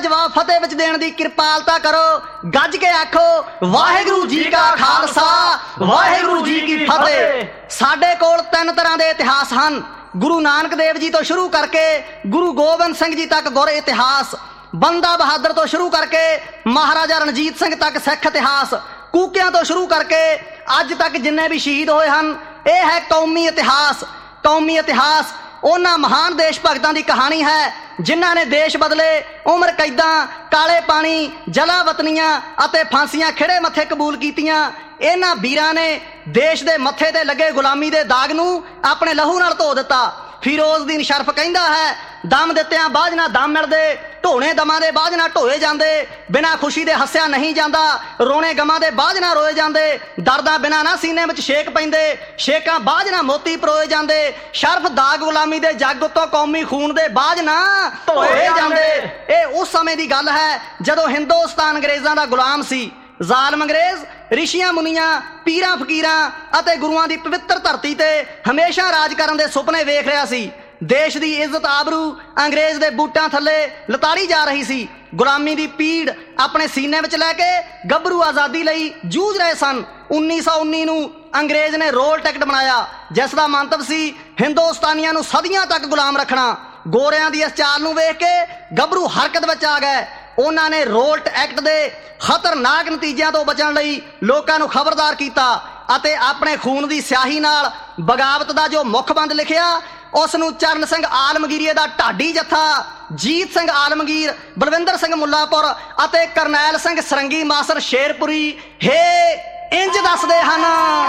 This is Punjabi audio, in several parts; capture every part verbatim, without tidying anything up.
जवाब फतेह विच देण दी किरपालता करो। गज के आखो वाहिगुरू जी का खालसा वाहिगुरू जी की फतेह। साडे कोल तीन तरह के इतिहास हैं। गुरु नानक देव जी तो शुरू करके गुरु गोबिंद सिंह जी तक गुर इतिहास, बंदा बहादुर तो शुरू करके महाराजा रणजीत सिंह तक सिख इतिहास, कूकियां तो शुरू करके अज तक जिन्ने भी शहीद होए हैं, यह है कौमी इतिहास। कौमी इतिहास उन्हां महान देश भगतां दी कहानी है जिन्हां ने देश बदले, उम्र कैदां, काले पानी, जला वतनियां अते फांसियां खिड़े मत्थे कबूल कीतियां। इन्हां वीरां ने देश दे मत्थे ते लगे गुलामी दे दाग नूं अपने लहू नाल धो दिता। फिरोजदीन शरफ कहंदा है दम दित्तियां बाझ ना दम मिलदे, ढोने दमां दे बाझ ना ढोए जांदे, बिना खुशी दे हੱਸਿਆ नहीं जांदा, रोने गमां दे बाझ ना रोए जांदे, दर्दां बिना ना सीने विच छेक पैंदे, छेकां बाझ ना मोती परोए जांदे, शरफ दाग गुलामी दे जग उत्तों कौमी खून दे बाझ ना धोए जांदे। ਇਹ उस समय दी गल है जदों हिंदुस्तान अंग्रेज़ां दा गुलाम सी। ਜ਼ਾਲਮ अंग्रेज़ ਰਿਸ਼ੀਆਂ ਮੁਨੀਆਂ, ਪੀਰਾਂ ਫਕੀਰਾਂ ਅਤੇ ਗੁਰੂਆਂ ਦੀ ਪਵਿੱਤਰ ਧਰਤੀ ਤੇ ਹਮੇਸ਼ਾ ਰਾਜ ਕਰਨ ਦੇ ਸੁਪਨੇ ਵੇਖ ਰਿਹਾ ਸੀ। ਦੇਸ਼ ਦੀ ਇੱਜ਼ਤ ਆਬਰੂ ਅੰਗਰੇਜ਼ ਦੇ ਬੂਟਾਂ ਥੱਲੇ ਲਤਾੜੀ ਜਾ ਰਹੀ ਸੀ। ਗੁਲਾਮੀ ਦੀ ਪੀੜ ਆਪਣੇ ਸੀਨੇ ਵਿੱਚ ਲੈ ਕੇ ਗੱਭਰੂ ਆਜ਼ਾਦੀ ਲਈ ਜੂਝ ਰਹੇ ਸਨ। ਉੱਨੀ ਸੌ ਉੱਨੀ ਨੂੰ ਅੰਗਰੇਜ਼ ਨੇ ਰੋਲ ਟਿਕਟ ਬਣਾਇਆ ਜਿਸ ਦਾ ਮੰਤਵ ਸੀ ਹਿੰਦੁਸਤਾਨੀਆਂ ਨੂੰ ਸਦੀਆਂ ਤੱਕ ਗੁਲਾਮ ਰੱਖਣਾ। ਗੋਰਿਆਂ ਦੀ ਇਸ ਚਾਲ ਨੂੰ ਵੇਖ ਕੇ ਗੱਭਰੂ ਹਰਕਤ ਵਿੱਚ ਆ ਗਏ। ਉਹਨਾਂ ਨੇ ਰੋਲਟ ਐਕਟ ਦੇ ਖਤਰਨਾਕ ਨਤੀਜਿਆਂ ਤੋਂ ਬਚਣ ਲਈ ਲੋਕਾਂ ਨੂੰ ਖਬਰਦਾਰ ਕੀਤਾ ਅਤੇ ਆਪਣੇ ਖੂਨ ਦੀ ਸਿਆਹੀ ਨਾਲ ਬਗਾਵਤ ਦਾ ਜੋ ਮੁੱਖਬੰਦ ਲਿਖਿਆ ਉਸ ਨੂੰ ਚਰਨ ਸਿੰਘ ਆਲਮਗੀਰੀਏ ਦਾ ਢਾਡੀ ਜੱਥਾ, ਜੀਤ ਸਿੰਘ ਆਲਮਗੀਰ, ਬਲਵਿੰਦਰ ਸਿੰਘ ਮੁੱਲਾਪੁਰ ਅਤੇ ਕਰਨੈਲ ਸਿੰਘ ਸਰੰਗੀ ਮਾਸਰ ਸ਼ੇਰਪੁਰੀ ਹੇ ਇੰਜ ਦੱਸਦੇ ਹਨ।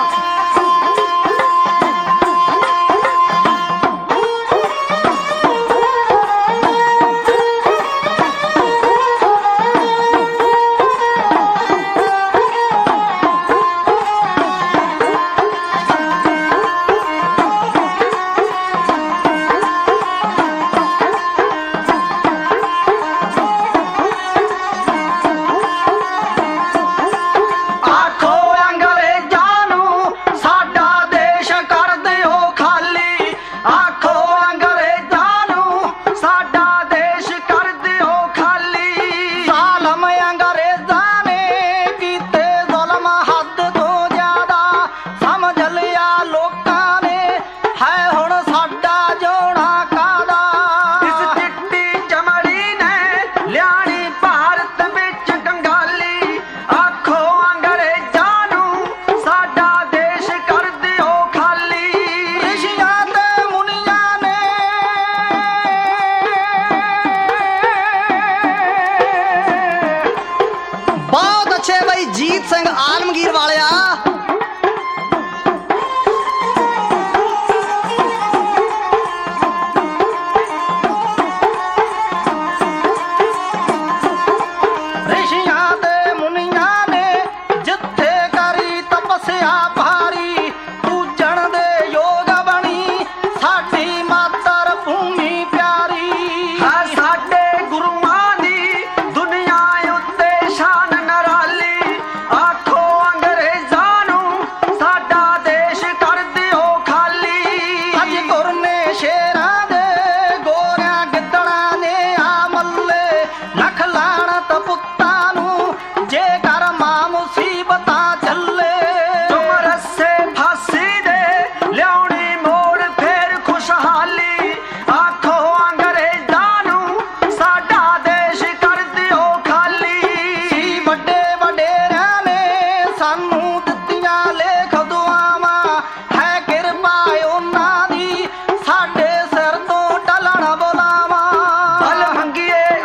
जीत सिंह आलमगीर वालिया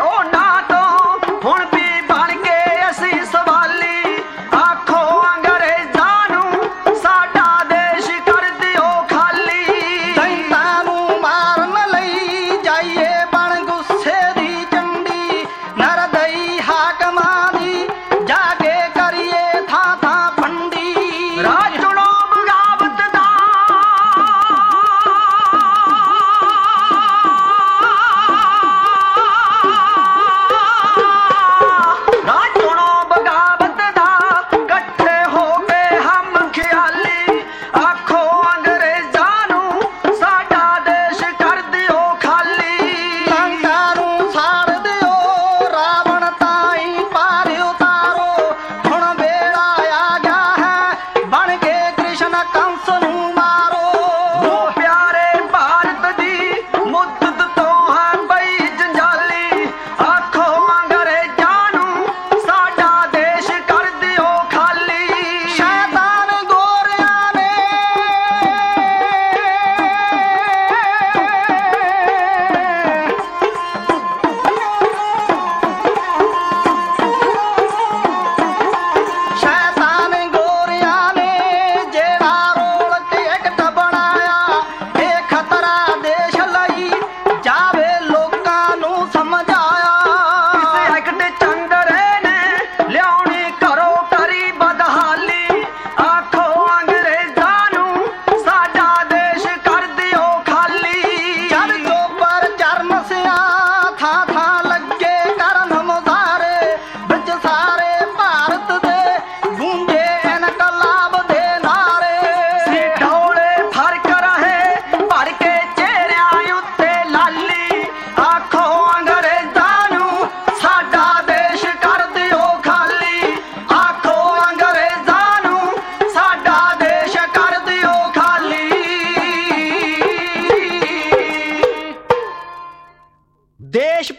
ਹੁਣ ਵੀ ਬਣ ਕੇ ਅਸੀਂ ਸਵਾਲੀ, ਆਖੋ ਅੰਗਰੇਜ਼ਾਂ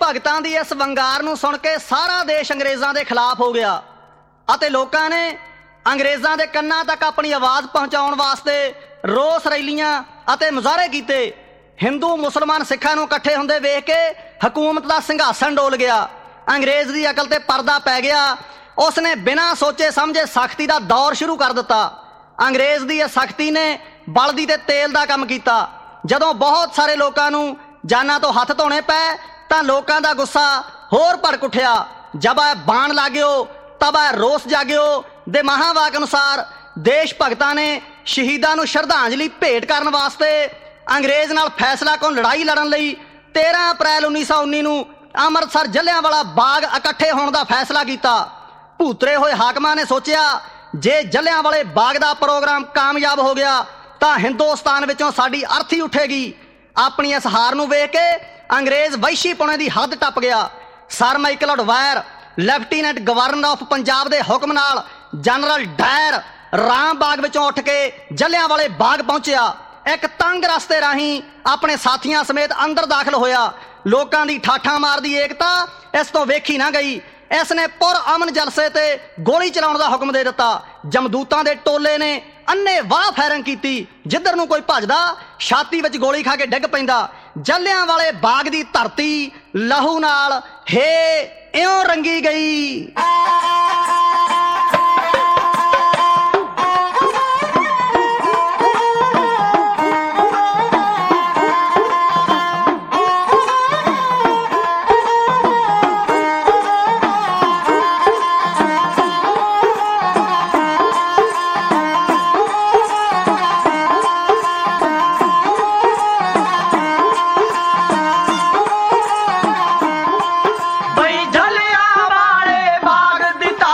ਭਗਤਾਂ ਦੀ ਇਸ ਵੰਗਾਰ ਨੂੰ ਸੁਣ ਕੇ ਸਾਰਾ ਦੇਸ਼ ਅੰਗਰੇਜ਼ਾਂ ਦੇ ਖਿਲਾਫ ਹੋ ਗਿਆ ਅਤੇ ਲੋਕਾਂ ਨੇ ਅੰਗਰੇਜ਼ਾਂ ਦੇ ਕੰਨਾਂ ਤੱਕ ਆਪਣੀ ਆਵਾਜ਼ ਪਹੁੰਚਾਉਣ ਵਾਸਤੇ ਰੋਸ ਰੈਲੀਆਂ ਅਤੇ ਮੁਜ਼ਾਹਰੇ ਕੀਤੇ। ਹਿੰਦੂ ਮੁਸਲਮਾਨ ਸਿੱਖਾਂ ਨੂੰ ਇਕੱਠੇ ਹੁੰਦੇ ਵੇਖ ਕੇ ਹਕੂਮਤ ਦਾ ਸਿੰਘਾਸਣ ਡੋਲ ਗਿਆ। ਅੰਗਰੇਜ਼ ਦੀ ਅਕਲ ਤੇ ਪਰਦਾ ਪੈ ਗਿਆ। ਉਸਨੇ ਬਿਨਾਂ ਸੋਚੇ ਸਮਝੇ ਸਖਤੀ ਦਾ ਦੌਰ ਸ਼ੁਰੂ ਕਰ ਦਿੱਤਾ। ਅੰਗਰੇਜ਼ ਦੀ ਇਹ ਸਖਤੀ ਨੇ ਬਲਦੀ ਤੇ ਤੇਲ ਦਾ ਕੰਮ ਕੀਤਾ। ਜਦੋਂ ਬਹੁਤ ਸਾਰੇ ਲੋਕਾਂ ਨੂੰ ਜਾਨਾਂ ਤੋਂ ਹੱਥ ਧੋਣੇ ਪਏ ਤਾਂ ਲੋਕਾਂ ਦਾ ਗੁੱਸਾ ਹੋਰ ਭੜਕ ਉੱਠਿਆ। ਜਬ ਇਹ ਬਾਣ ਲਾਗਿਓ ਤਬ ਇਹ ਰੋਸ ਜਾਗਿਓ ਦੇ ਮਹਾਵਾਕ ਅਨੁਸਾਰ ਦੇਸ਼ ਭਗਤਾਂ ਨੇ ਸ਼ਹੀਦਾਂ ਨੂੰ ਸ਼ਰਧਾਂਜਲੀ ਭੇਟ ਕਰਨ ਵਾਸਤੇ ਅੰਗਰੇਜ਼ ਨਾਲ ਫੈਸਲਾ ਕੁਨ ਲੜਾਈ ਲੜਨ ਲਈ ਤੇਰਾਂ ਅਪ੍ਰੈਲ ਉੱਨੀ ਸੌ ਉੱਨੀ ਨੂੰ ਅੰਮ੍ਰਿਤਸਰ ਜਲਿਆਂਵਾਲਾ ਬਾਗ ਇਕੱਠੇ ਹੋਣ ਦਾ ਫੈਸਲਾ ਕੀਤਾ। ਭੂਤਰੇ ਹੋਏ ਹਾਕਮਾਂ ਨੇ ਸੋਚਿਆ ਜੇ ਜਲਿਆਂਵਾਲੇ ਬਾਗ ਦਾ ਪ੍ਰੋਗਰਾਮ ਕਾਮਯਾਬ ਹੋ ਗਿਆ ਤਾਂ ਹਿੰਦੁਸਤਾਨ ਵਿੱਚੋਂ ਸਾਡੀ ਅਰਥੀ ਉੱਠੇਗੀ। ਆਪਣੀ ਇਸ ਹਾਰ ਨੂੰ ਵੇਖ ਕੇ ਅੰਗਰੇਜ਼ ਵਹਿਸ਼ੀਪੁਣੇ ਦੀ ਹੱਦ ਟੱਪ ਗਿਆ। Sir Michael Dwyer lieutenant governor of Punjab ਦੇ ਹੁਕਮ ਨਾਲ ਜਨਰਲ ਡਾਇਰ ਰਾਮ ਬਾਗ ਵਿੱਚੋਂ ਉੱਠ ਕੇ ਜਲਿਆਂਵਾਲੇ ਬਾਗ ਪਹੁੰਚਿਆ। ਇੱਕ ਤੰਗ ਰਸਤੇ ਰਾਹੀਂ ਆਪਣੇ ਸਾਥੀਆਂ ਸਮੇਤ ਅੰਦਰ ਦਾਖਲ ਹੋਇਆ। ਲੋਕਾਂ ਦੀ ਠਾਠਾਂ ਮਾਰਦੀ ਏਕਤਾ ਇਸ ਤੋਂ ਵੇਖੀ ਨਾ ਗਈ। ਇਸ ਨੇ ਪੁਰ ਅਮਨ ਜਲਸੇ ਤੇ ਗੋਲੀ ਚਲਾਉਣ ਦਾ ਹੁਕਮ ਦੇ ਦਿੱਤਾ। ਜਮਦੂਤਾਂ ਦੇ ਟੋਲੇ ਨੇ ਅੰਨੇ ਵਾਹ ਫਾਇਰਿੰਗ ਕੀਤੀ। ਜਿੱਧਰ ਨੂੰ ਕੋਈ ਭੱਜਦਾ ਛਾਤੀ ਵਿੱਚ ਗੋਲੀ ਖਾ ਕੇ ਡਿੱਗ ਪੈਂਦਾ। ਜਲਿਆਂਵਾਲੇ ਬਾਗ ਦੀ ਧਰਤੀ ਲਹੂ ਨਾਲ ਹੇ ਇਉਂ ਰੰਗੀ ਗਈ। ਬਈ ਜਲਿਆਂਵਾਲੇ ਬਾਗ ਦੀ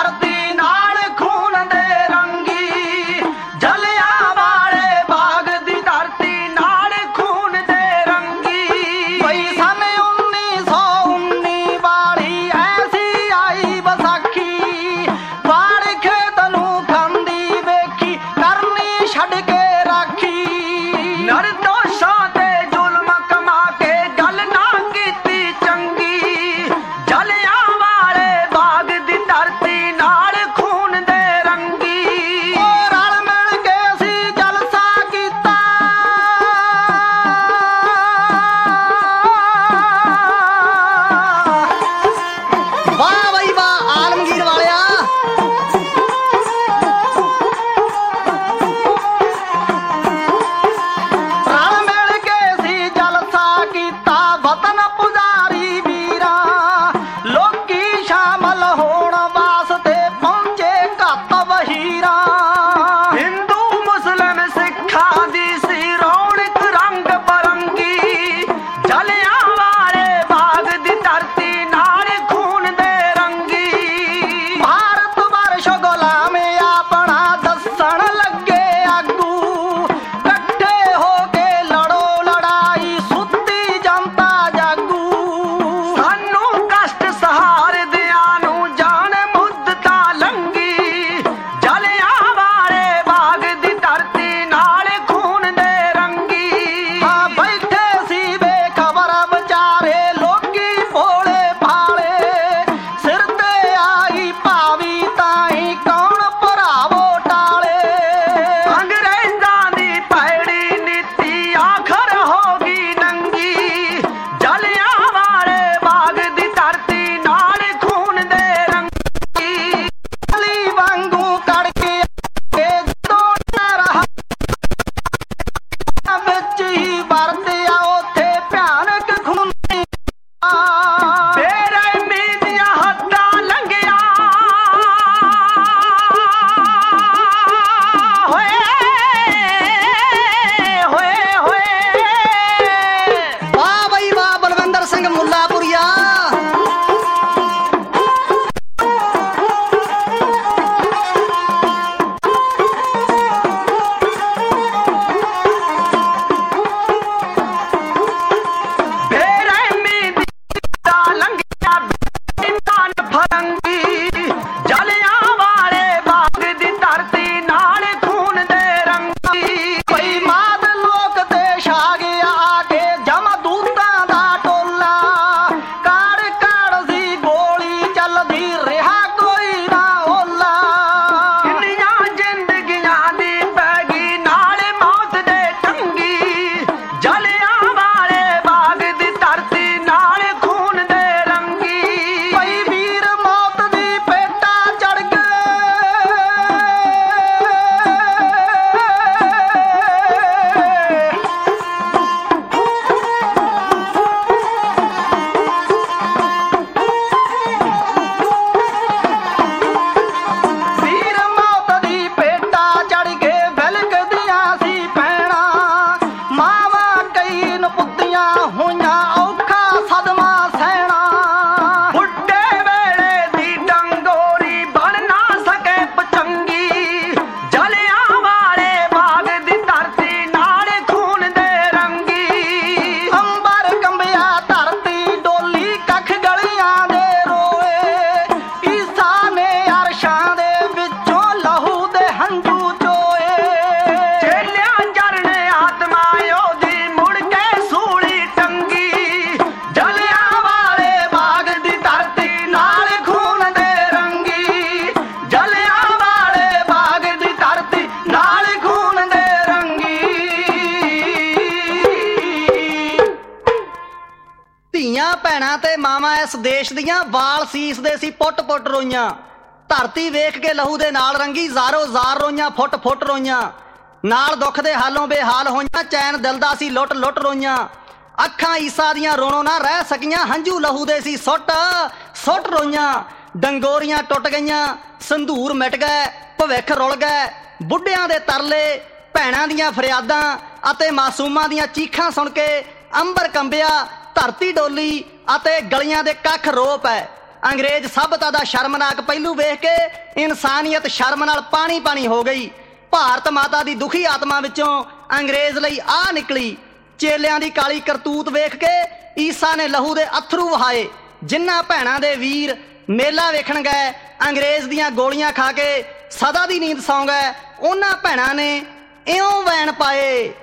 ਤੇ ਮਾਵਾਂ ਇਸ ਦੇਸ਼ ਦੀਆਂ ਵਾਲ ਸੀਸ ਦੇ ਸੀ ਪੁੱਟ ਪੁੱਟ ਰੋਈਆਂ। ਧਰਤੀ ਵੇਖ ਕੇ ਲਹੂ ਦੇ ਨਾਲ ਰੰਗੀ ਜ਼ਾਰੋ ਜ਼ਾਰ ਰੋਈਆਂ ਫੁੱਟ ਫੁੱਟ ਰੋਈਆਂ। ਨਾਲ ਦੁੱਖ ਦੇ ਹਾਲੋਂ ਬੇਹਾਲ ਹੋਈਆਂ ਚੈਨ ਦਿਲ ਦਾ ਸੀ ਲੁੱਟ ਲੁੱਟ ਰੋਈਆਂ। ਅੱਖਾਂ ਈਸਾ ਦੀਆਂ ਰੋਣੋਂ ਨਾ ਰਹਿ ਸਕੀਆਂ ਹੰਝੂ ਲਹੂ ਦੇ ਸੀ ਸੁੱਟ ਸੁੱਟ ਰੋਈਆਂ। ਡੰਗੋਰੀਆਂ ਟੁੱਟ ਗਈਆਂ ਸੰਧੂਰ ਮਿਟ ਗਏ ਭਵਿੱਖ ਰੁਲ ਗਏ। ਬੁੱਢਿਆਂ ਦੇ ਤਰਲੇ ਭੈਣਾਂ ਦੀਆਂ ਫਰਿਆਦਾਂ ਅਤੇ ਮਾਸੂਮਾਂ ਦੀਆਂ ਚੀਖਾਂ ਸੁਣ ਕੇ ਅੰਬਰ ਕੰਬਿਆ ਧਰਤੀ ਡੋਲੀ ਅਤੇ ਗਲੀਆਂ ਦੇ ਕੱਖ ਰੋ ਪਏ। ਅੰਗਰੇਜ਼ ਸਭਤਾ ਦਾ ਸ਼ਰਮਨਾਕ ਪਹਿਲੂ ਵੇਖ ਕੇ ਇਨਸਾਨੀਅਤ ਸ਼ਰਮ ਨਾਲ ਪਾਣੀ ਪਾਣੀ ਹੋ ਗਈ। ਭਾਰਤ ਮਾਤਾ ਦੀ ਦੁਖੀ ਆਤਮਾ ਵਿੱਚੋਂ ਅੰਗਰੇਜ਼ ਲਈ ਆ ਨਿਕਲੀ। ਚੇਲਿਆਂ ਦੀ ਕਾਲੀ ਕਰਤੂਤ ਵੇਖ ਕੇ ਈਸਾ ਨੇ ਲਹੂ ਦੇ ਅਥਰੂ ਵਹਾਏ। ਜਿਨ੍ਹਾਂ ਭੈਣਾਂ ਦੇ ਵੀਰ ਮੇਲਾ ਵੇਖਣ ਗਏ ਅੰਗਰੇਜ਼ ਦੀਆਂ ਗੋਲੀਆਂ ਖਾ ਕੇ ਸਦਾ ਦੀ ਨੀਂਦ ਸੌਂ ਗਏ, ਉਹਨਾਂ ਭੈਣਾਂ ਨੇ ਇਉਂ ਵੈਣ ਪਾਏ।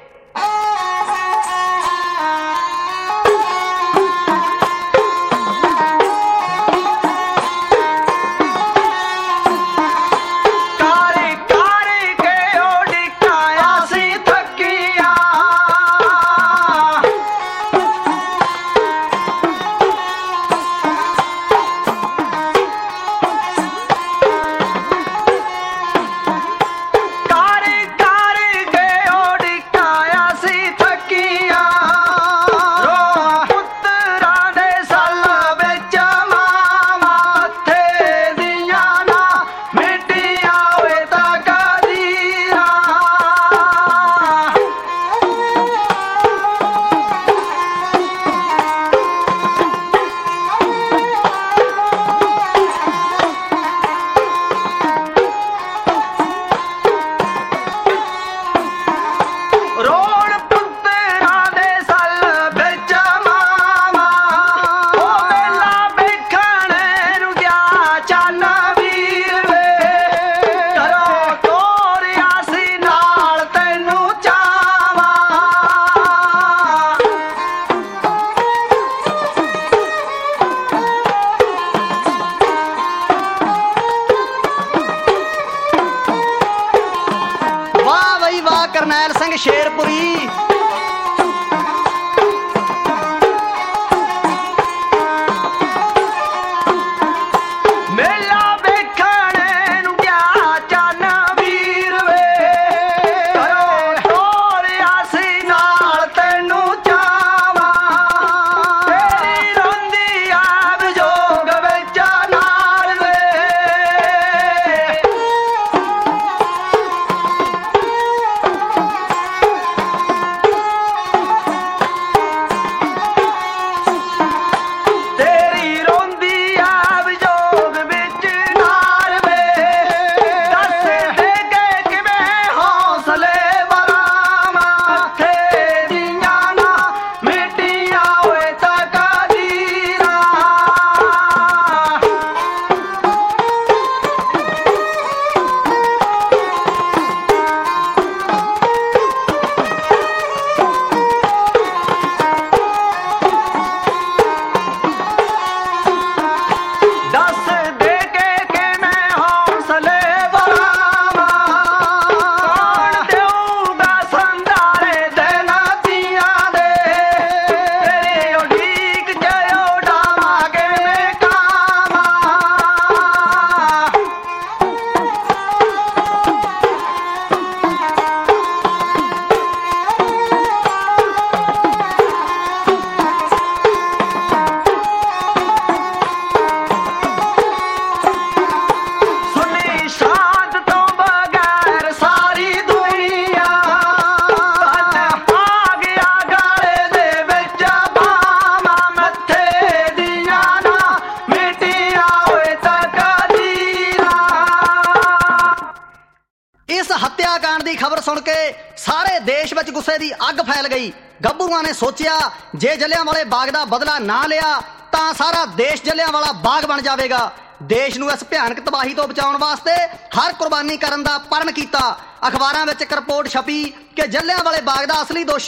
ਕਰਨੈਲ ਸਿੰਘ ਸ਼ੇਰਪੁਰੀ। ਮੇਲਾ ਵੇਖਣ ਨੂੰ ਗਿਆ ਚੰਨ ਵੀਰ ਵੇ ਤੋਰਿਆ ਸੀ ਨਾਲ ਤੈਨੂੰ ਚਾਵਾਂ। ਤੇਰੀ ਰੋਂਦੀ ਆ ਵਿਜੋਗ ਵਿੱਚ ਨਾਲ ਵੇ। ਹੱਤਿਆਕਾंड ਦੀ ਖਬਰ ਸੁਣ ਕੇ ਸਾਰੇ ਦੇਸ਼ ਵਿੱਚ ਗੁੱਸੇ ਦੀ ਅੱਗ ਫੈਲ ਗਈ। ਗੱਭਰੂਆਂ ਨੇ ਸੋਚਿਆ ਜੇ ਜਲਿਆਂਵਾਲੇ ਬਾਗ ਦਾ ਬਦਲਾ ਨਾ ਲਿਆ ਤਾਂ ਸਾਰਾ ਦੇਸ਼ ਜਲਿਆਂਵਾਲਾ ਬਾਗ ਬਣ ਜਾਵੇਗਾ। ਦੇਸ਼ ਨੂੰ ਇਸ ਭਿਆਨਕ ਤਬਾਹੀ ਤੋਂ ਬਚਾਉਣ ਵਾਸਤੇ ਹਰ ਕੁਰਬਾਨੀ ਕਰਨ ਦਾ ਪਰਨ ਕੀਤਾ। ਅਖਬਾਰਾਂ ਵਿੱਚ ਇੱਕ ਰਿਪੋਰਟ ਛਪੀ ਕਿ ਜਲਿਆਂਵਾਲੇ ਬਾਗ ਦਾ ਅਸਲੀ ਦੋਸ਼ੀ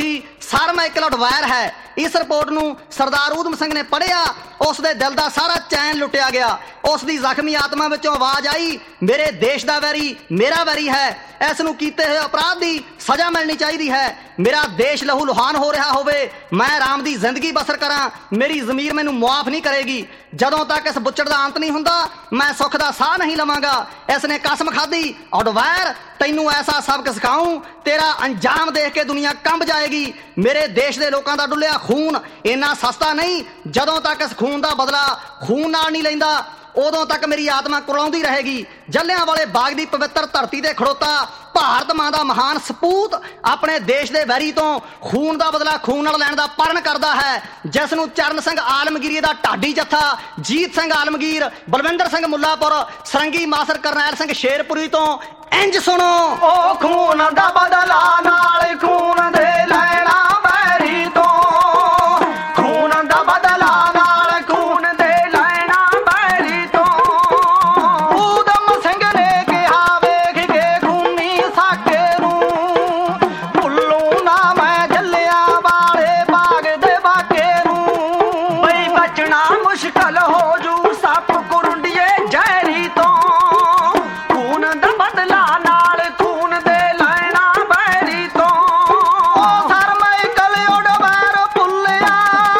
ਸਰ ਮਾਈਕਲ ਅਡਵਾਇਰ ਹੈ। ਇਸ ਰਿਪੋਰਟ ਨੂੰ ਸਰਦਾਰ ਊਧਮ ਸਿੰਘ ਨੇ ਪੜ੍ਹਿਆ। ਉਸ ਦੇ ਦਿਲ ਦਾ ਸਾਰਾ ਚੈਨ ਲੁੱਟਿਆ ਗਿਆ। ਉਸ ਦੀ ਜ਼ਖਮੀ ਆਤਮਾ ਵਿੱਚੋਂ ਆਵਾਜ਼ ਆਈ, ਮੇਰੇ ਦੇਸ਼ ਦਾ ਵੈਰੀ ਮੇਰਾ ਵੈਰੀ ਹੈ। ਇਸ ਨੂੰ ਕੀਤੇ ਹੋਏ ਅਪਰਾਧ ਦੀ ਸਜ਼ਾ ਮਿਲਣੀ ਚਾਹੀਦੀ ਹੈ। ਮੇਰਾ ਦੇਸ਼ ਲਹੂ ਲੁਹਾਨ ਹੋ ਰਿਹਾ ਹੋਵੇ, ਮੈਂ ਆਰਾਮ ਦੀ ਜ਼ਿੰਦਗੀ ਬਸਰ ਕਰਾਂ, ਮੇਰੀ ਜ਼ਮੀਰ ਮੈਨੂੰ ਮੁਆਫ ਨਹੀਂ ਕਰੇਗੀ। ਜਦੋਂ ਤੱਕ ਇਸ ਬੁੱਚੜ ਦਾ ਅੰਤ ਨਹੀਂ ਹੁੰਦਾ, ਮੈਂ ਸੁੱਖ ਦਾ ਸਾਹ ਨਹੀਂ ਲਵਾਂਗਾ। ਇਸ ਨੇ ਕਸਮ ਖਾਧੀ, ਅਡਵਾਇਰ ਤੈਨੂੰ ਐਸਾ ਸਬਕ ਸਿਖਾਊਂ, ਤੇਰਾ ਅੰਜਾਮ ਦੇਖ ਕੇ ਦੁਨੀਆ ਕੰਬ ਜਾਏਗੀ। ਮੇਰੇ ਦੇਸ਼ ਦੇ ਲੋਕਾਂ ਦਾ ਡੁੱਲਿਆ ਖੂਨ ਇੰਨਾ ਸਸਤਾ ਨਹੀਂ। ਜਦੋਂ ਤੱਕ ਇਸ ਖੂਨ ਦਾ ਬਦਲਾ ਖੂਨ ਨਾਲ ਨਹੀਂ ਲੈਂਦਾ, ਉਦੋਂ ਤੱਕ ਮੇਰੀ ਆਤਮਾ ਕੁਰਲਾਉਂਦੀ ਰਹੇਗੀ। ਜੱਲਿਆਂ ਵਾਲੇ ਬਾਗ ਦੀ ਪਵਿੱਤਰ ਧਰਤੀ ਤੇ ਖੜੋਤਾ ਭਾਰਤ ਮਾਂ ਦਾ ਮਹਾਨ ਸਪੂਤ ਆਪਣੇ ਦੇਸ਼ ਦੇ ਵੈਰੀ ਤੋਂ ਖੂਨ ਦਾ ਬਦਲਾ ਖੂਨ ਨਾਲ ਲੈਣ ਦਾ ਪਰਨ ਕਰਦਾ ਹੈ, ਜਿਸ ਨੂੰ ਚਰਨ ਸਿੰਘ ਆਲਮਗੀਰੀ ਦਾ ਢਾਡੀ ਜੱਥਾ, ਜੀਤ ਸਿੰਘ ਆਲਮਗੀਰ, ਬਲਵਿੰਦਰ ਸਿੰਘ ਮੁੱਲਾਪੁਰ, ਸਰੰਗੀ ਮਾਸਰ ਕਰਨੈਲ ਸਿੰਘ ਸ਼ੇਰਪੁਰੀ ਤੋਂ ਇੰਜ ਸੁਣੋ। ਉਹ ਖੂਨ ਦਾ ਬਦਲਾ ਨਾਲ ਖੂਨ ਦੇ ਲੈਣਾ ਵੈਰੀ ਤੋਂ, ਖੂਨ ਦਾ ਬਦਲਾ ਨਾਲ ਖੂਨ ਦੇ ਲੈਣਾ ਵੈਰੀ ਤੋਂ। ਊਧਮ ਸਿੰਘ ਨੇ ਕਿਹਾ ਵੇਖ ਕੇ ਖੂਨੀ ਸਾਕੇ ਨੂੰ, ਭੁੱਲੂ ਨਾ ਮੈਂ ਜੱਲਿਆਂ ਵਾਲੇ ਬਾਗ ਦੇ ਵਾਕੇ ਨੂੰ। ਬਈ ਬਚਣਾ ਮੁਸ਼ਕਲ ਹੋ ਜੂ ਸੱਪ ਕੁਰੰਡੀਏ ਜ਼ਹਿਰੀ ਤੋਂ, ਖੂਨ ਦਾ ਬਦਲਾ ਨਾਲ ਖੂਨ ਦੇ ਲੈਣਾ ਵੈਰੀ ਤੋਂ। ਉਹ ਸਰ ਮਾਈਕਲ ਅਡਵਾਇਰ ਭੁੱਲਿਆ,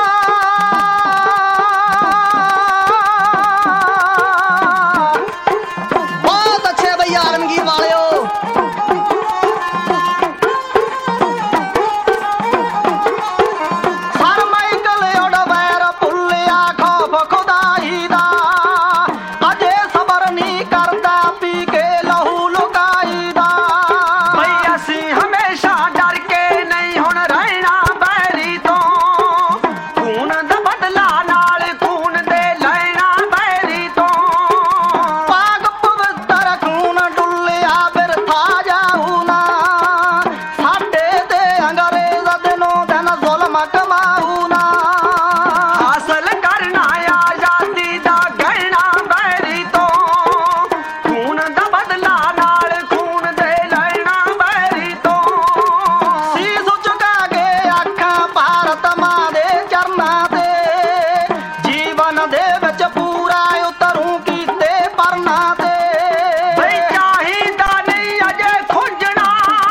ਬਹੁਤ ਅੱਛੇ ਬਈ ਆਲਮਗੀਰ ਵਾਲਿਓ। ਸਰ ਮਾਈਕਲ ਅਡਵਾਇਰ ਭੁੱਲਿਆ ਖੌਫ ਖੁਦਾਈ ਦਾ, ਅਜੇ ਸਬਰ ਨਹੀਂ ਕਰਦਾ ਪੀ ਕੇ ਲਹੂ ਲੁਕਾਈ ਦਾ। ਬਈ ਅਸੀਂ ਹਮੇਸ਼ਾ ਡਰ ਕੇ ਨਹੀਂ ਹੁਣ ਰਹਿਣਾ ਵੈਰੀ ਤੋਂ, ਖੂਨ ਦਾ ਬਦਲਾ ਨਾਲ ਖੂਨ ਦੇ ਲੈਣਾ ਵੈਰੀ ਤੋਂ। ਪਾਕ ਪਵਿੱਤਰ ਖੂਨ ਡੁੱਲਿਆ ਬਿਰਥਾ ਜਾਊ ਨਾ, ਸਾਡੇ ਤੇ ਅੰਗਰੇਜ਼ ਦਿਨੋਂ ਦਿਨ ਜ਼ੁਲਮ ਕਮਾਊ ਨਾ। ਹਾਸਲ ਕਰਨਾ ਆਜ਼ਾਦੀ ਦਾ ਗਹਿਣਾ ਵੈਰੀ ਤੋਂ, ਖੂਨ ਦਾ ਬਦਲਾ ਨਾਲ ਖੂਨ ਦੇ ਲੈਣਾ ਵੈਰੀ ਤੋਂ। ਸੀਸ ਝੁਕਾ ਕੇ ਅੱਖਾਂ ਭਾਰਤ ਮਾਂ ਦੇ ਚਰਨਾਂ ਤੇ, ਜੀਵਨ ਦੇ ਵਿੱਚ ਪੂਰਾ ਉਤਰੂ ਕੀਤੇ ਪਰਨਾ ਤੇ। ਬਈ ਚਾਹੀਦਾ ਨਹੀਂ ਅਜੇ ਖੁੰਝਣਾ,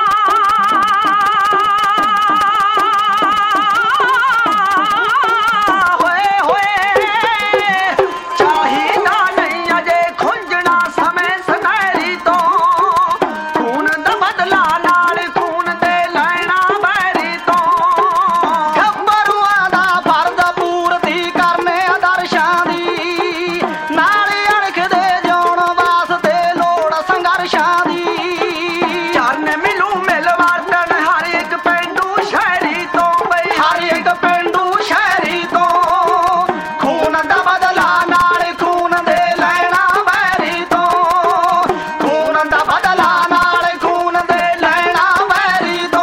ਹੋਏ ਹੋਏ ਚਾਹੀਦਾ ਨਹੀਂ ਅਜੇ ਖੁੰਝਣਾ ਸਮੇਂ ਸੁਨਹਿਰੀ ਤੋਂ, ਖੂਨ ਦਾ ਬਦਲਾ ਨਾਲ ਖੂਨ ਦੇ ਲੈਣਾ ਵੈਰੀ ਤੋਂ। ਗੱਭਰੂਆਂ ਦਾ ਫਰਜ਼ ਪੂਰਤੀ ਕਰਨੇ ਆਦਰਸ਼ਾਂ ਦੀ, ਨਾਲ ਅਣਖ ਦੇ ਜਿਉਣ ਵਾਸਤੇ ਲੋੜ ਸੰਘਰਸ਼ਾਂ ਦੀ। ਚਰਨ ਮਿਲੂ ਮਿਲ ਵਰਤਣ ਹਰ ਇੱਕ ਪੇਂਡੂ ਸ਼ਹਿਰੀ ਤੋਂ, ਬਈ ਹਰ ਇੱਕ ਪੇਂਡੂ ਸ਼ਹਿਰੀ ਤੋਂ। ਖੂਨ ਦਾ ਬਦਲਾ ਨਾਲ ਖੂਨ ਦੇ ਲੈਣਾ ਵੈਰੀ ਤੋਂ, ਖੂਨ ਦਾ ਬਦਲਾ ਨਾਲ ਖੂਨ ਦੇ ਲੈਣਾ ਵੈਰੀ ਤੋਂ।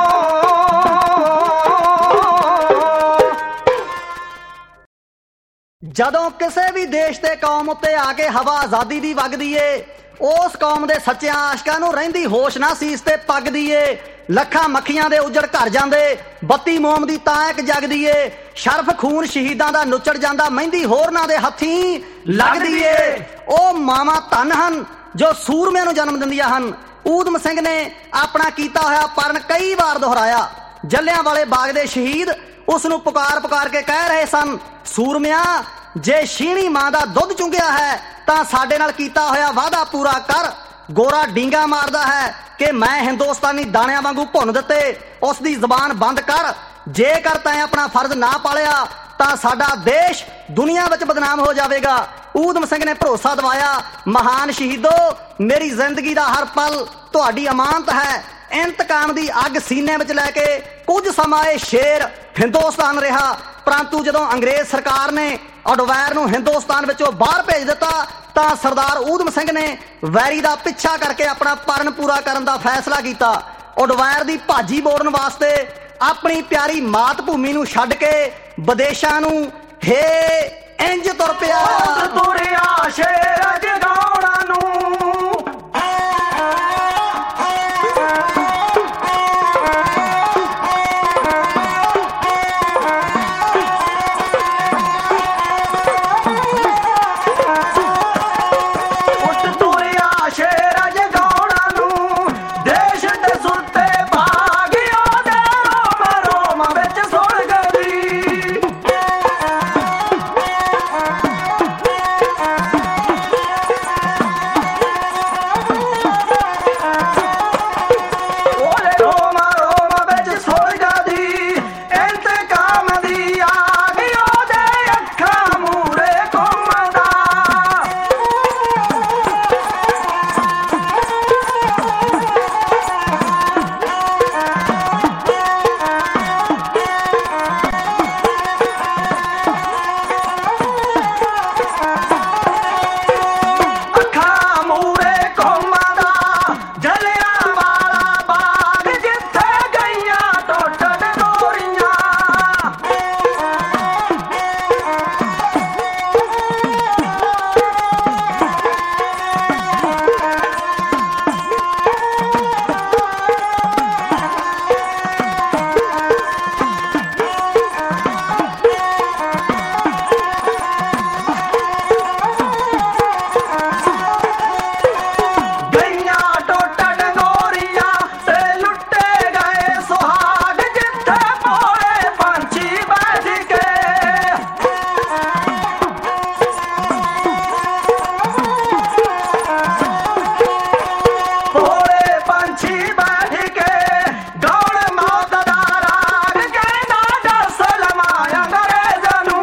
ਜਦੋਂ ਕਿਸੇ ਵੀ ਦੇਸ਼ ਤੇ ਕੌਮ ਉੱਤੇ ਆ ਕੇ ਹਵਾ ਆਜ਼ਾਦੀ ਦੀ ਵਗਦੀ ਏ, ਉਸ ਕੌਮ ਦੇ ਸੱਚਿਆਂ ਆਸ਼ਕਾਂ ਨੂੰ ਰਹਿੰਦੀ ਹੋਸ਼ ਨਾ ਸੀਸ ਤੇ ਪੱਗਦੀ ਏ। ਲੱਖਾਂ ਮੱਖੀਆਂ ਦੇ ਉਜੜ ਘਰ ਜਾਂਦੇ, ਬੱਤੀ ਮੋਮ ਦੀ ਤਾਂ ਇੱਕ ਜਗਦੀ ਏ। ਸ਼ਰਫ ਖੂਨ ਸ਼ਹੀਦਾਂ ਦਾ ਨੁੱਚੜ ਜਾਂਦਾ, ਮਹਿੰਦੀ ਹੋਰਨਾਂ ਦੇ ਹੱਥੀਂ ਲੱਗਦੀ ਏ। ਉਹ ਮਾਵਾਂ ਧੰਨ ਹਨ ਜੋ ਸੂਰਮਿਆਂ ਨੂੰ ਜਨਮ ਦਿੰਦੀਆਂ ਹਨ। ਊਧਮ ਸਿੰਘ ਨੇ ਆਪਣਾ ਕੀਤਾ ਹੋਇਆ ਪਰਨ ਕਈ ਵਾਰ ਦੁਹਰਾਇਆ। ਜੱਲਿਆਂ ਵਾਲੇ ਬਾਗ ਦੇ ਸ਼ਹੀਦ ਉਸ ਨੂੰ ਪੁਕਾਰ ਪੁਕਾਰ ਕੇ ਕਹਿ ਰਹੇ ਸਨ, ਸੂਰਮਿਆਂ ਜੇ ਸ਼ੀਣੀ ਮਾਂ ਦਾ ਦੁੱਧ ਚੁੰਗਿਆ ਹੈ ਤਾਂ ਸਾਡੇ ਨਾਲ ਕੀਤਾ ਹੋਇਆ ਵਾਅਦਾ ਪੂਰਾ ਕਰ। ਗੋਰਾ ਡੀਂਗਾ ਮਾਰਦਾ ਹੈ ਕਿ ਮੈਂ ਹਿੰਦੁਸਤਾਨੀ ਦਾਣਿਆਂ ਵਾਂਗੂ ਭੁੰਨ ਦਿੱਤੇ, ਉਸ ਦੀ ਜ਼ਬਾਨ ਬੰਦ ਕਰ। ਜੇਕਰ ਤੈਂ ਆਪਣਾ ਫਰਜ਼ ਨਾ ਪਾਲਿਆ ਤਾਂ ਸਾਡਾ ਦੇਸ਼ ਦੁਨੀਆ ਵਿੱਚ ਬਦਨਾਮ ਹੋ ਜਾਵੇਗਾ। ਊਧਮ ਸਿੰਘ ਨੇ ਭਰੋਸਾ ਦਿਵਾਇਆ, ਮਹਾਨ ਸ਼ਹੀਦੋ, ਮੇਰੀ ਜ਼ਿੰਦਗੀ ਦਾ ਹਰ ਪਲ ਤੁਹਾਡੀ ਅਮਾਨਤ ਹੈ। ਇੰਤਕਾਮ ਦੀ ਅੱਗ ਸੀਨੇ ਵਿੱਚ ਲੈ ਕੇ ਕੁਝ ਸਮਾਂ ਇਹ ਸ਼ੇਰ ਹਿੰਦੁਸਤਾਨ ਰਿਹਾ, ਪਰੰਤੂ ਜਦੋਂ ਅੰਗਰੇਜ਼ ਸਰਕਾਰ ਨੇ ਅਡਵਾਇਰ ਨੂੰ ਹਿੰਦੁਸਤਾਨ ਵਿੱਚੋਂ ਬਾਹਰ ਭੇਜ ਦਿੱਤਾ ਤਾਂ ਸਰਦਾਰ ਊਧਮ ਸਿੰਘ ਨੇ ਵੈਰੀ ਦਾ ਪਿੱਛਾ ਕਰਕੇ ਆਪਣਾ ਪਰਨ ਪੂਰਾ ਕਰਨ ਦਾ ਫੈਸਲਾ ਕੀਤਾ। ਅਡਵਾਇਰ ਦੀ ਭਾਜੀ ਬੋਰਨ ਵਾਸਤੇ ਆਪਣੀ ਪਿਆਰੀ ਮਾਤ ਭੂਮੀ ਨੂੰ ਛੱਡ ਕੇ ਵਿਦੇਸ਼ਾਂ ਨੂੰ ਹੇ ਇੰਜ ਤੁਰ ਪਿਆ। ਤੁਰਿਆ ਸ਼ੇਰ ਜਗਾਉਣ ਨੂੰ, बैठ के गौड़ मौत दा राग कहना दस लमाया अंग्रेजनू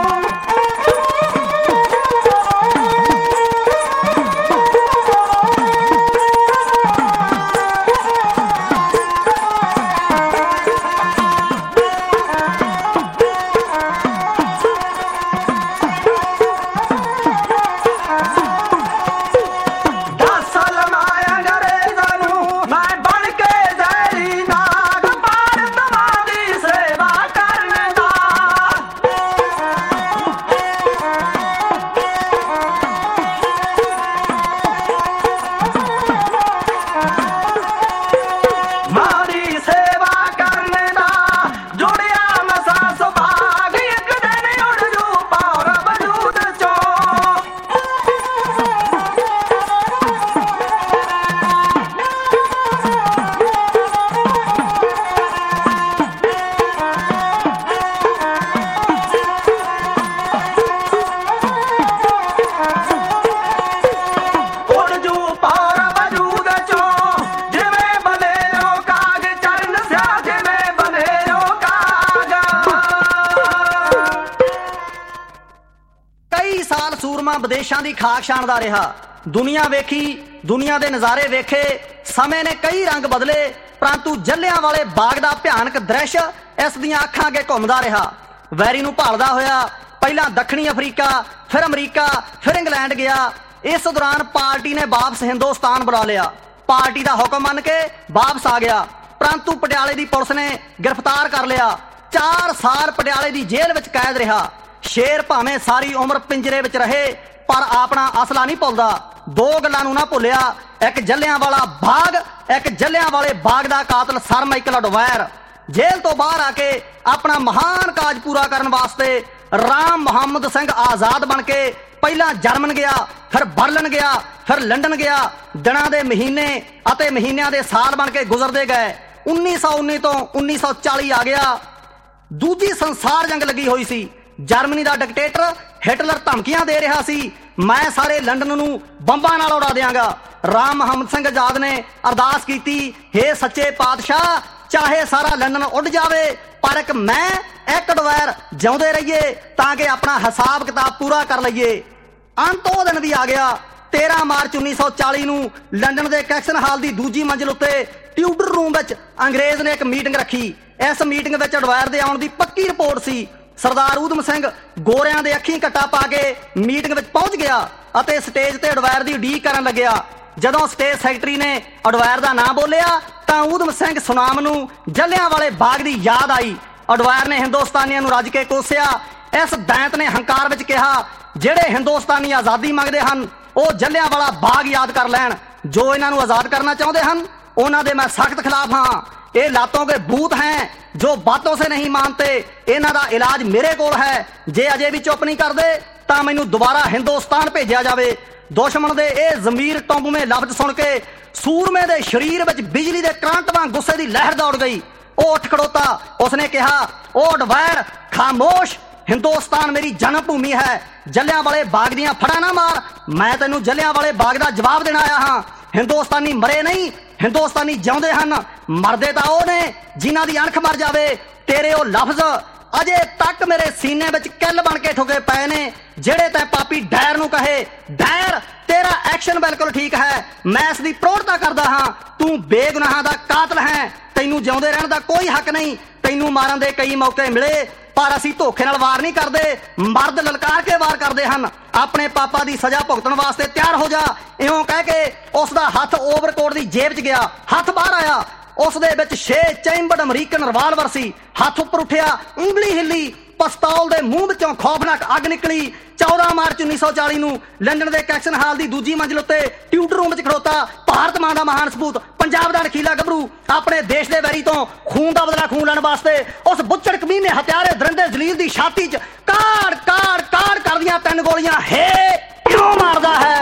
ਵਿਦੇਸ਼ਾਂ ਦੀ ਖਾਕ ਛਾਣਦਾ ਰਿਹਾ। ਦੁਨੀਆ ਵੇਖੀ, ਦੁਨੀਆ ਦੇ ਨਜ਼ਾਰੇ ਵੇਖੇ, ਸਮੇਂ ਨੇ ਕਈ ਰੰਗ ਬਦਲੇ, ਪਰੰਤੂ ਜੱਲਿਆਂ ਵਾਲੇ ਬਾਗ ਦਾ ਭਿਆਨਕ ਦ੍ਰਿਸ਼ ਇਸ ਦੀਆਂ ਅੱਖਾਂ ਅੱਗੇ ਘੁੰਮਦਾ ਰਿਹਾ। ਵੈਰੀ ਨੂੰ ਭਾਲਦਾ ਹੋਇਆ ਪਹਿਲਾਂ ਦੱਖਣੀ ਅਫਰੀਕਾ, ਫਿਰ ਅਮਰੀਕਾ, ਫਿਰ ਇੰਗਲੈਂਡ ਗਿਆ। ਇਸ ਦੌਰਾਨ ਪਾਰਟੀ ਨੇ ਵਾਪਸ ਹਿੰਦੁਸਤਾਨ ਬੁਲਾ ਲਿਆ। ਪਾਰਟੀ ਦਾ ਹੁਕਮ ਮੰਨ ਕੇ ਵਾਪਸ ਆ ਗਿਆ, ਪਰੰਤੂ ਪਟਿਆਲੇ ਦੀ ਪੁਲਿਸ ਨੇ ਗ੍ਰਿਫਤਾਰ ਕਰ ਲਿਆ। ਚਾਰ ਸਾਲ ਪਟਿਆਲੇ ਦੀ ਜੇਲ੍ਹ ਵਿੱਚ ਕੈਦ ਰਿਹਾ। ਸ਼ੇਰ ਭਾਵੇਂ ਸਾਰੀ ਉਮਰ ਪਿੰਜਰੇ ਵਿੱਚ ਰਹੇ, ਪਰ ਆਪਣਾ ਅਸਲਾ ਨਹੀਂ ਭੁੱਲਦਾ। ਦੋ ਗੱਲਾਂ ਨੂੰ ਨਾ ਭੁੱਲਿਆ, ਇੱਕ ਜੱਲਿਆਂ ਵਾਲਾ ਬਾਗ, ਇੱਕ ਜੱਲਿਆਂ ਵਾਲੇ ਬਾਗ ਦਾ ਕਾਤਲ ਸਰ ਮਾਈਕਲ ਅਡਵਾਇਰ। ਜੇਲ੍ਹ ਤੋਂ ਬਾਹਰ ਆ ਕੇ ਆਪਣਾ ਮਹਾਨ ਕਾਜ ਪੂਰਾ ਕਰਨ ਵਾਸਤੇ ਰਾਮ ਮੁਹੰਮਦ ਸਿੰਘ ਆਜ਼ਾਦ ਬਣ ਕੇ ਪਹਿਲਾਂ ਜਰਮਨ ਗਿਆ, ਫਿਰ ਬਰਲਿਨ ਗਿਆ, ਫਿਰ ਲੰਡਨ ਗਿਆ। ਦਿਨਾਂ ਦੇ ਮਹੀਨੇ ਅਤੇ ਮਹੀਨਿਆਂ ਦੇ ਸਾਲ ਬਣ ਕੇ ਗੁਜ਼ਰਦੇ ਗਏ। ਉੱਨੀ ਸੌ ਉੱਨੀ ਤੋਂ ਉੱਨੀ ਸੌ ਚਾਲੀ ਆ ਗਿਆ। ਦੂਜੀ ਸੰਸਾਰ ਜੰਗ ਲੱਗੀ ਹੋਈ ਸੀ। ਜਰਮਨੀ ਦਾ ਡਿਕਟੇਟਰ ਹਿਟਲਰ ਧਮਕੀਆਂ ਦੇ ਰਿਹਾ ਸੀ, ਮੈਂ ਸਾਰੇ ਲੰਡਨ ਨੂੰ ਬੰਬਾਂ ਨਾਲ ਉਡਾ ਦਿਆਂਗਾ। ਰਾਮ ਮੁਹੰਮਦ ਸਿੰਘ ਆਜ਼ਾਦ ਨੇ ਅਰਦਾਸ ਕੀਤੀ, ਹੇ ਸੱਚੇ ਪਾਤਸ਼ਾਹ, ਚਾਹੇ ਸਾਰਾ ਲੰਡਨ ਉੱਡ ਜਾਵੇ, ਪਰ ਇੱਕ ਮੈਂ ਇੱਕ ਅਡਵਾਇਰ ਜਿਉਂਦੇ ਰਹੀਏ ਤਾਂ ਕਿ ਆਪਣਾ ਹਿਸਾਬ ਕਿਤਾਬ ਪੂਰਾ ਕਰ ਲਈਏ। ਅੰਤ ਉਹ ਦਿਨ ਵੀ ਆ ਗਿਆ। ਤੇਰਾਂ ਮਾਰਚ ਉੱਨੀ ਸੌ ਚਾਲੀ ਨੂੰ ਲੰਡਨ ਦੇ ਕੈਕਸਨ ਹਾਲ ਦੀ ਦੂਜੀ ਮੰਜ਼ਿਲ ਉੱਤੇ ਟਿਊਡਰ ਰੂਮ ਵਿੱਚ ਅੰਗਰੇਜ਼ ਨੇ ਇੱਕ ਮੀਟਿੰਗ ਰੱਖੀ। ਇਸ ਮੀਟਿੰਗ ਵਿੱਚ ਅਡਵਾਇਰ ਦੇ ਆਉਣ ਦੀ ਪੱਕੀ ਰਿਪੋਰਟ ਸੀ। ਸਰਦਾਰ ਊਧਮ ਸਿੰਘ ਗੋਰਿਆਂ ਦੇ ਅੱਖੀਂ ਕੱਟਾ ਪਾ ਕੇ ਮੀਟਿੰਗ ਵਿੱਚ ਪਹੁੰਚ ਗਿਆ ਅਤੇ ਸਟੇਜ ਤੇ ਅਡਵਾਇਰ ਦੀ ਉਡੀਕ ਕਰਨ ਲੱਗਿਆ। ਜਦੋਂ ਸਟੇਜ ਸੈਕਟਰੀ ਨੇ ਅਡਵਾਇਰ ਦਾ ਨਾਂ ਬੋਲਿਆ ਤਾਂ ਊਧਮ ਸਿੰਘ ਸੁਨਾਮ ਨੂੰ ਜੱਲਿਆਂ ਵਾਲੇ ਬਾਗ ਦੀ ਯਾਦ ਆਈ। ਅਡਵਾਇਰ ਨੇ ਹਿੰਦੁਸਤਾਨੀਆਂ ਨੂੰ ਰੱਜ ਕੇ ਕੋਸਿਆ। ਇਸ ਦੈਂਤ ਨੇ ਹੰਕਾਰ ਵਿੱਚ ਕਿਹਾ, ਜਿਹੜੇ ਹਿੰਦੁਸਤਾਨੀ ਆਜ਼ਾਦੀ ਮੰਗਦੇ ਹਨ ਉਹ ਜੱਲਿਆਂ ਵਾਲਾ ਬਾਗ ਯਾਦ ਕਰ ਲੈਣ। ਜੋ ਇਹਨਾਂ ਨੂੰ ਆਜ਼ਾਦ ਕਰਨਾ ਚਾਹੁੰਦੇ ਹਨ ਉਹਨਾਂ ਦੇ ਮੈਂ ਸਖਤ ਖਿਲਾਫ ਹਾਂ। ਇਹ ਲਾਤੋਂ के भूत हैं जो बातों से नहीं मानते। इन्हां दा इलाज मेरे कोल है। जे अजे भी चुप नहीं करदे तां मैनूं दुबारा हिंदुस्तान भेजिया जावे। दुश्मन दे इह ज़मीर टोंबਵੇਂ लफ्ज़ सुन के सूरमे दे शरीर विच बिजली दे करंट वांग गुस्से दी लहर दौड़ गई। ਉਹ ਉੱਠ ਖੜੋਤਾ। उसने कहा, ओ अडवायर खामोश, हिंदुस्तान मेरी जन्म भूमि है। जलियां वाले बाग दियां फड़ा ना मार। मैं तैनूं जलियां वाले बाग दा जवाब देण आया हां। हिंदुस्तानी मरे नहीं, हिंदुस्तानी जिउंदे हन। मरदे तां ओह ने जिन्हां दी अणख मर जावे। तेरे ਉਹ लफ्ज़ अजे तक मेरे सीने विच किल बन के ठुके पए ने। ਜਿਹੜੇ तैं पापी डैर नूं कहे, डैर तेरा एक्शन बिल्कुल ठीक है, मैं इसकी प्रौढ़ता करदा हां। तू बेगुनाहां दा कातल है, तैनूं जिउंदे रहण दा कोई हक नहीं। तैनूं मारन दे कई मौके मिले पर असीं धोखे नाल वार नहीं करदे। मर्द ललकार के वार करदे हन। अपने पापा दी सज़ा भुगतण वास्ते तैयार हो जा। इउं कह के उस दा हत्थ ओवरकोट दी जेब च गया। हत्थ बाहर आया, उस दे विच छे चैंबर्ड अमरीकन रिवाल्वर सी। हत्थ उपर उठिया, उंगली हिली, पिस्तौल दे मूंह विचों खौफनाक अग निकली। चौदह मार्च उन्नीस सौ चाली नूं लंडन के कैक्सन हाल की दूजी मंजिल उत्ते ट्यूटर रूम विच खड़ोता भारत मां दा महान सपूत, पंजाब दा नखीला गभरू अपने देश दे वैरी तो खून दा बदला खून लैण वास्ते उस बुच्चड़ कमीने हत्यारे दरिंदे जलील दी छाती च काड़ काड़ काड़ करदियां तीन गोलियां हे क्यों मारदा है।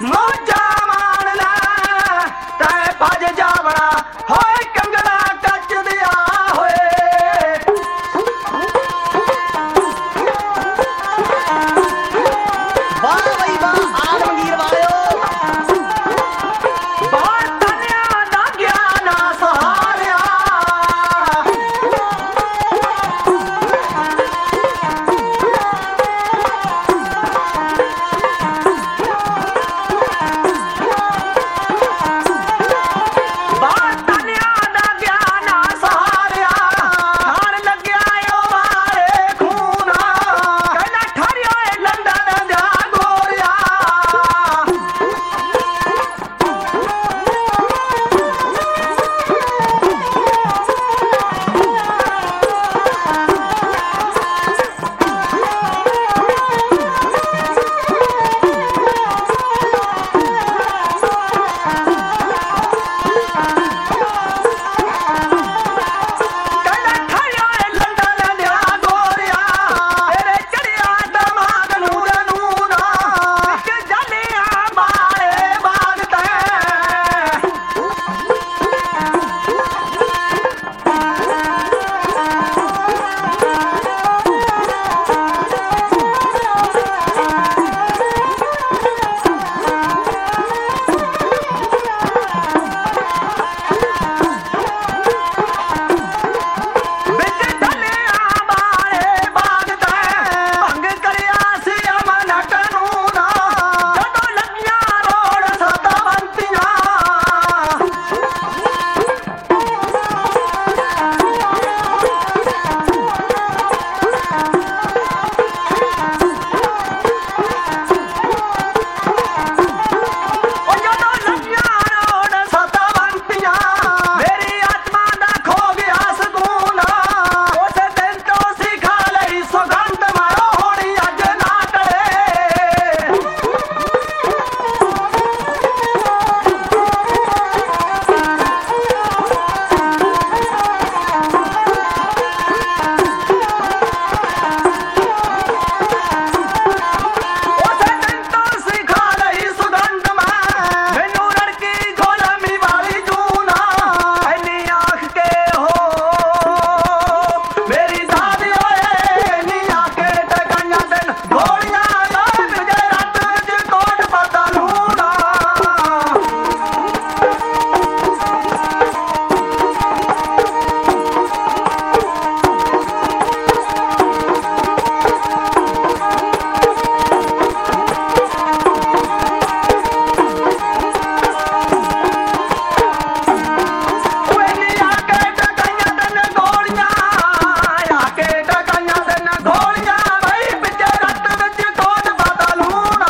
ਮੌਜਾਂ ਮਾਣ ਲੈ ਤੈ ਭਜ ਜਾਵੜਾ ਹੋਏ ਕੰਗਣਾ ਕੱਚ ਦਿਆ ਹੋਏ ਵਾਹ ਬਈ ਵਾਹ ਆਲਮਗੀਰ ਵਾਲਿਓ ਬਹੁਤ ਧੰਨਿਆ ਦਾ ਗਿਆਨ ਸਹਾਰਿਆ ਬਹੁਤ ਧੰਨਿਆ ਦਾ ਗਿਆਨ ਸਹਾਰਿਆ ਖਾਣ ਲੱਗਿਆ ਓ ਮਾਰੇ ਖੂਨ ਕਹਿੰਦਾ ਠਾਰਿਓ ਏ ਲੰਡਨ ਦਾ ਗੋਰਿਆ ਕਹਿੰਦਾ ਠਾਰਿਓ ਏ ਲੰਡਨ ਦਾ ਗੋਰਿਆ ਤੇਰੇ ਚੜਿਆ ਦਿਮਾਗ ਨੂੰ ਰਨੂਨ ਇੱਕ ਜਲਿਆਂ ਮਾਰੇ ਬਾਗ ਤੈ ਵਿੱਚ ਢਲਿਆ ਮਾਰੇ ਬਾਗ ਤੈ ਭੰਗ ਕਰਿਆ ਸੀ ਅਮਨ ਕਾਨੂੰਨ ਜਦੋਂ ਲੱਗੀਆਂ ਰੋੜ ਸਤਵੰਤੀਆਂ ਉਹ ਜਦੋਂ ਲੱਗੀਆਂ ਰੋੜ ਸਤਵੰਤੀਆਂ ਮੇਰੀ ਆਤਮਾ ਦਾ ਖੋ ਗਿਆ ਸਕੂਨ ਉਸੇ ਦਿਨ ਤੋਂ ਸਿਖਾ ਲਈ ਸੁਗੰਧ ਮਾਰੋ ਹੋਣੀ ਅੱਜ ਨਾ ਟਲੇ ਉਸੇ ਦਿਨ ਤੋਂ ਸਿਖਾ ਲਈ ਸੁਗੰਧ ਮੈਂ ਮੈਨੂੰ ਰੜਕੀ ਗੋਲਮੀ ਵਾਲੀ ਜੂਨਾ ਐਨੀ ਆਖ ਕੇ ਹੋ ਮੇਰੀ ਦਾਦ ਓਏ ਨੀ ਆਕੇ ਟਕਾਈਆਂ ਦਿਨ ਗੋਲੀਆਂ ਲਾਗ ਜੇ ਰੱਤ ਵਿੱਚ ਕੋਟ ਪਤਾ ਲੂਣਾ ਓਏ ਨੀ ਆਕੇ ਟਕਾਈਆਂ ਦਿਨ ਗੋਲੀਆਂ ਆਕੇ ਟਕਾਈਆਂ ਦਿਨ ਗੋਲੀਆਂ ਬਈ ਵਿੱਚ ਰੱਤ ਵਿੱਚ ਕੋਟ ਪਤਾ ਲੂਣਾ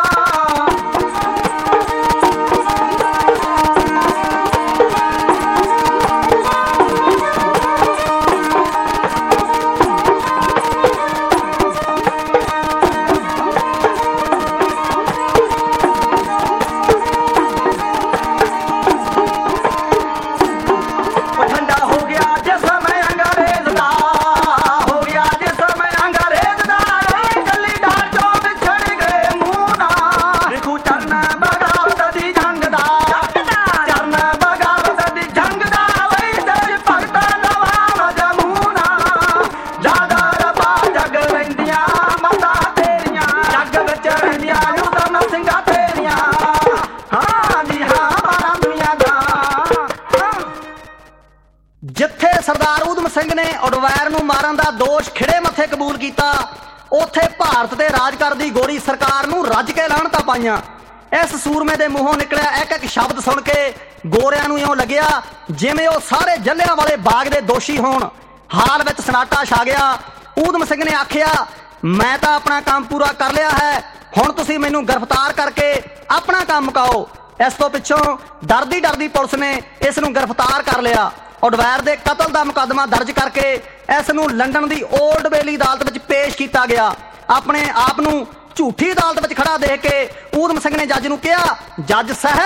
ਉਹ ਠੰਡਾ ਹੋ ਗਿਆ ਜਿਸਮ ਅੰਗਰੇਜ਼ ਦਾ ਹੋ ਗਿਆ ਜਿਸਮ ਅੰਗਰੇਜ਼ ਦਾ ਰੇ ਗੱਲੀ ਡਾਰ ਚੋਂ ਵਿਛੜ ਗਏ ਮੂੰਹ ਨਾ ਲਿਖੂ ਚਰਨ ਬਗਾਵਤ ਦੀ ਜੰਗ ਦਾ ਚਰਨ ਬਗਾਵਤ ਦੀ ਜੰਗ ਦਾ ਵਈ ਤੇਰੇ ਭਗਤਾਂ ਨਵਾ ਮਜਮੂਨਾ ਜਾਦਾ ਰਬਾ ਜਗ ਰਹਿੰਦੀਆਂ ਮਤਾਂ ਤੇਰੀਆਂ ਜੱਗ ਵਿੱਚ ਰਹਿੰਦੀਆਂ ਉਦਮ ਸਿੰਘਾਂ ਤੇਰੀਆਂ ਹਾਂ ਦੀ ਹਾਂ ਮਾਰਾ ਦੁਨੀਆ ਦਾ ਹਾਂ ਜਿੱਥੇ ਸਰਦਾਰ ਊਧਮ ਸਿੰਘ ਨੇ ਉਡਵਾਇਰ ਨੂੰ ਮਾਰਨ ਦਾ ਦੋਸ਼ ਖਿੜੇ ਮੱਥੇ ਕਬੂਲ ਕੀਤਾ ਉੱਥੇ ਭਾਰਤ ਤੇ ਰਾਜ ਕਰਦੀ ਗੋਰੀ ਸਰਕਾਰ ਨੂੰ ਰੱਜ ਕੇ ਲਾਹਣਤਾਂ ਪਾਈਆਂ। ਇਸ ਸੂਰਮੇ ਦੇ ਮੂੰਹੋਂ ਨਿਕਲਿਆ ਇੱਕ ਇੱਕ ਸ਼ਬਦ ਸੁਣ ਕੇ ਗੋਰਿਆਂ ਨੂੰ ਇਉਂ ਲੱਗਿਆ ਜਿਵੇਂ ਉਹ ਸਾਰੇ ਜੱਲਿਆਂ ਵਾਲੇ ਬਾਗ ਦੇ ਦੋਸ਼ੀ ਹੋਣ। ਹਾਲ ਵਿੱਚ ਸਨਾਟਾ ਛਾ ਗਿਆ। ਊਧਮ ਸਿੰਘ ਨੇ ਆਖਿਆ, ਮੈਂ ਤਾਂ ਆਪਣਾ ਕੰਮ ਪੂਰਾ ਕਰ ਲਿਆ ਹੈ, ਹੁਣ ਤੁਸੀਂ ਮੈਨੂੰ ਗ੍ਰਿਫਤਾਰ ਕਰਕੇ ਆਪਣਾ ਕੰਮ ਮੁਕਾਓ। ਇਸ ਤੋਂ ਪਿੱਛੋਂ ਡਰਦੀ ਡਰਦੀ ਪੁਲਿਸ ਨੇ ਇਸ ਨੂੰ ਗ੍ਰਿਫਤਾਰ ਕਰ ਲਿਆ। ਉਡਵਾਇਰ ਦੇ ਕਤਲ ਦਾ ਮੁਕੱਦਮਾ ਦਰਜ ਕਰਕੇ ਇਸ ਨੂੰ ਲੰਡਨ ਦੀ ਓਲਡ ਬੇਲੀ ਅਦਾਲਤ ਵਿੱਚ ਪੇਸ਼ ਕੀਤਾ ਗਿਆ। ਆਪਣੇ ਆਪ ਨੂੰ ਝੂਠੀ ਅਦਾਲਤ ਵਿੱਚ ਖੜਾ ਦੇਖ ਕੇ ਊਧਮ ਸਿੰਘ ਨੇ ਜੱਜ ਨੂੰ ਕਿਹਾ, ਜੱਜ ਸਾਹਿਬ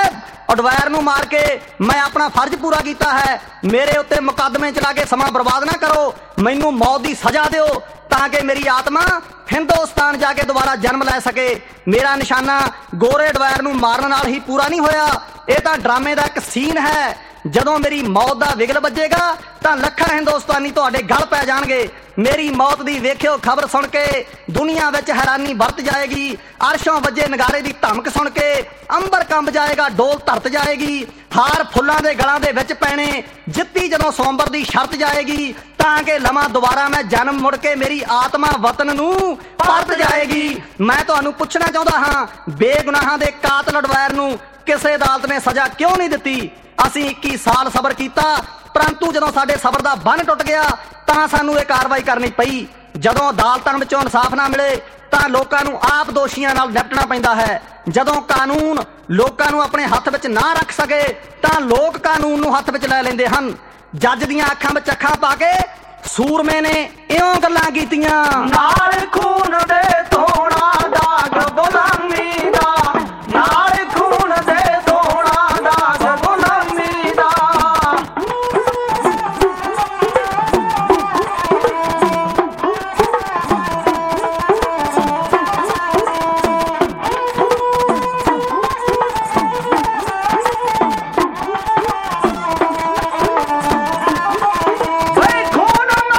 ਉਡਵਾਇਰ ਨੂੰ ਮਾਰ ਕੇ ਮੈਂ ਆਪਣਾ ਫਰਜ਼ ਪੂਰਾ ਕੀਤਾ ਹੈ। ਮੇਰੇ ਉੱਤੇ ਮੁਕੱਦਮੇ ਚਲਾ ਕੇ ਸਮਾਂ ਬਰਬਾਦ ਨਾ ਕਰੋ, ਮੈਨੂੰ ਮੌਤ ਦੀ ਸਜ਼ਾ ਦਿਓ ਤਾਂ ਕਿ ਮੇਰੀ ਆਤਮਾ ਹਿੰਦੁਸਤਾਨ ਜਾ ਕੇ ਦੁਬਾਰਾ ਜਨਮ ਲੈ ਸਕੇ। ਮੇਰਾ ਨਿਸ਼ਾਨਾ ਗੋਰੇ ਉਡਵਾਇਰ ਨੂੰ ਮਾਰਨ ਨਾਲ ਹੀ ਪੂਰਾ ਨਹੀਂ ਹੋਇਆ, ਇਹ ਤਾਂ ਡਰਾਮੇ ਦਾ ਇੱਕ ਸੀਨ ਹੈ। ਜਦੋਂ ਮੇਰੀ ਮੌਤ ਦਾ ਵਿਗਲ ਵੱਜੇਗਾ ਤਾਂ ਲੱਖਾਂ ਹਿੰਦੁਸਤਾਨੀ ਤੁਹਾਡੇ ਗਲ ਪੈ ਜਾਣਗੇ। ਮੇਰੀ ਮੌਤ ਦੀ ਵੇਖਿਓ ਖਬਰ ਸੁਣ ਕੇ ਦੁਨੀਆ ਵਿੱਚ ਹੈਰਾਨੀ ਵਰਤ ਜਾਏਗੀ। ਅਰਸ਼ੋਂ ਵੱਜੇ ਨਗਾਰੇ ਦੀ ਧਮਕ ਸੁਣ ਕੇ ਅੰਬਰ ਕੰਬ ਜਾਏਗਾ, ਡੋਲ ਧਰਤ ਜਾਏਗੀ। ਹਾਰ ਫੁੱਲਾਂ ਦੇ ਗਲਾਂ ਦੇ ਵਿੱਚ ਪੈਣੇ ਜਿੱਤੀ ਜਦੋਂ ਸੋਮਵਾਰ ਦੀ ਸ਼ਰਤ ਜਾਏਗੀ ਤਾਂ ਕਿ ਲਵਾਂ ਦੁਬਾਰਾ ਮੈਂ ਜਨਮ, ਮੁੜ ਕੇ ਮੇਰੀ ਆਤਮਾ ਵਤਨ ਨੂੰ ਪਰਤ ਜਾਏਗੀ। ਮੈਂ ਤੁਹਾਨੂੰ ਪੁੱਛਣਾ ਚਾਹੁੰਦਾ ਹਾਂ, ਬੇਗੁਨਾਹਾਂ ਦੇ ਕਾਤਲ ਉਡਵਾਇਰ ਨੂੰ ਕਿਸੇ ਅਦਾਲਤ ਨੇ ਸਜ਼ਾ ਕਿਉਂ ਨਹੀਂ ਦਿੱਤੀ? ਅਸੀਂ ਇੱਕੀ ਸਾਲ ਸਬਰ ਕੀਤਾ, ਪਰੰਤੂ ਜਦੋਂ ਸਾਡੇ ਸਬਰ ਦਾ ਬੰਨ ਟੁੱਟ ਗਿਆ ਤਾਂ ਸਾਨੂੰ ਇਹ ਕਾਰਵਾਈ ਕਰਨੀ ਪਈ। ਜਦੋਂ ਅਦਾਲਤਾਂ ਵਿੱਚੋਂ ਇਨਸਾਫ ਨਾ ਮਿਲੇ ਤਾਂ ਲੋਕਾਂ ਨੂੰ ਆਪ ਦੋਸ਼ੀਆਂ ਨਾਲ ਨਿਪਟਣਾ ਪੈਂਦਾ ਹੈ। ਜਦੋਂ ਕਾਨੂੰਨ ਲੋਕਾਂ ਨੂੰ ਆਪਣੇ ਹੱਥ ਵਿੱਚ ਨਾ ਰੱਖ ਸਕੇ ਤਾਂ ਲੋਕ ਕਾਨੂੰਨ ਨੂੰ ਹੱਥ ਵਿੱਚ ਲੈ ਲੈਂਦੇ ਹਨ। ਜੱਜ ਦੀਆਂ ਅੱਖਾਂ ਵਿੱਚ ਅੱਖਾਂ ਪਾ ਕੇ ਸੂਰਮੇ ਨੇ ਇਉਂ ਗੱਲਾਂ ਕੀਤੀਆਂ, ਨਾਲ ਖੂਨ ਦੇ ਧੋਣਾ ਦਾਗ ਗੁਲਾਮੀ ਦਾ, ਨਾਲ ਖੂਨ ਦੇ ਧੋਣਾ ਦਾਗ ਗੁਲਾਮੀ ਦਾ।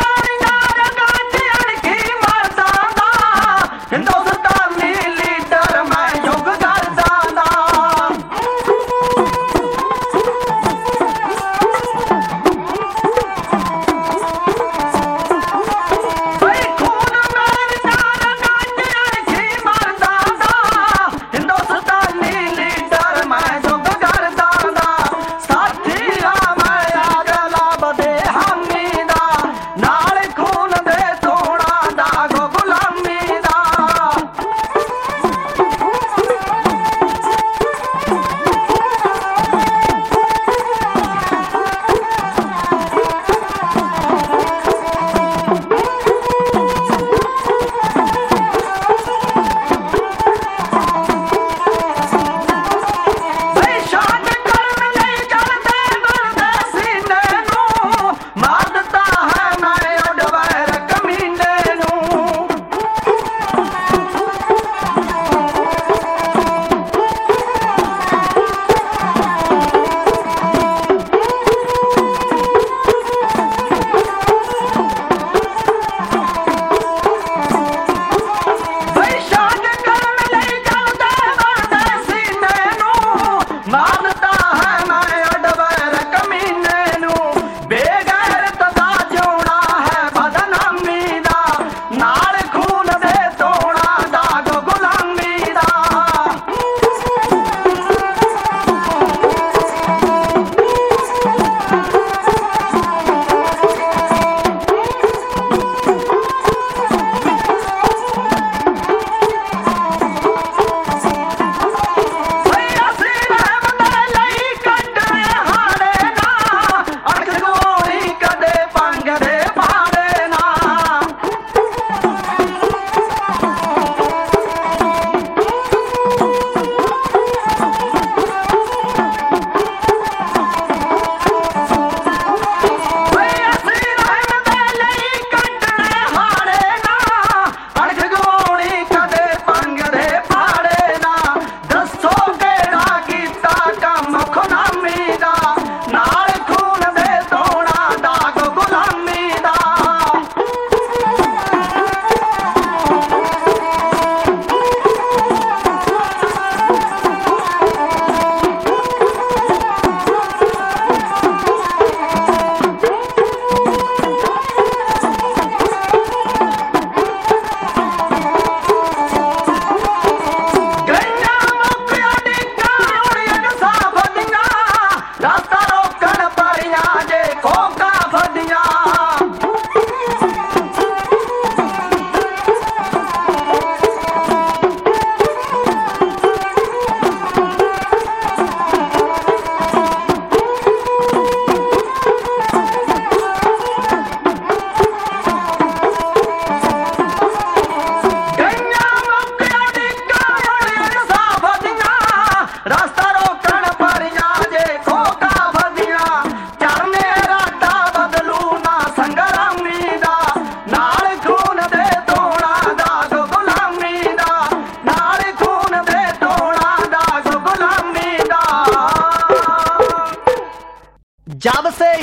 ਹਿੰਦੁਸਤਾਨੀ ਲੀਡਰ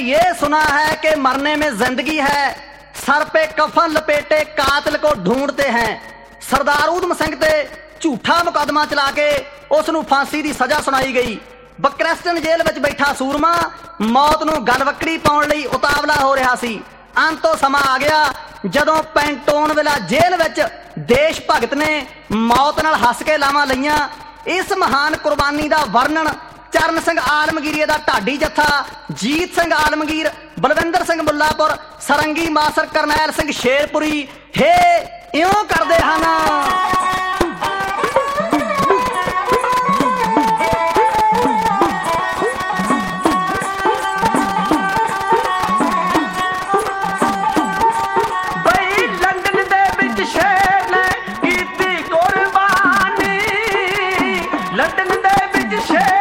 ये सुना है कि मरने में जिंदगी है, सर पे कफन लपेटे कातिल को ढूंढते हैं। सरदार ऊधम सिंह ते झूठा मुकदमा चला के उस नूं फांसी की सजा सुनाई गई। बकरेस्टन जेल विच बैठा सूरमा मौत नूं गलवकड़ी पाउण लई उतावला हो रहा सी। अंतो समा आ गया जदों पेंटोन विला जेल विच देश भगत ने मौत नाल हस के लावां लईआं। इस महान कुर्बानी का वर्णन चरण सिंह आलमगीर दा ढाडी जत्था, जीत सिंह आलमगीर, बलविंदर सिंह मुल्लापुर, सरंगी मास्टर करनैल सिंह शेरपुरी हे इउं करदे हन। लंदन दे विच शेर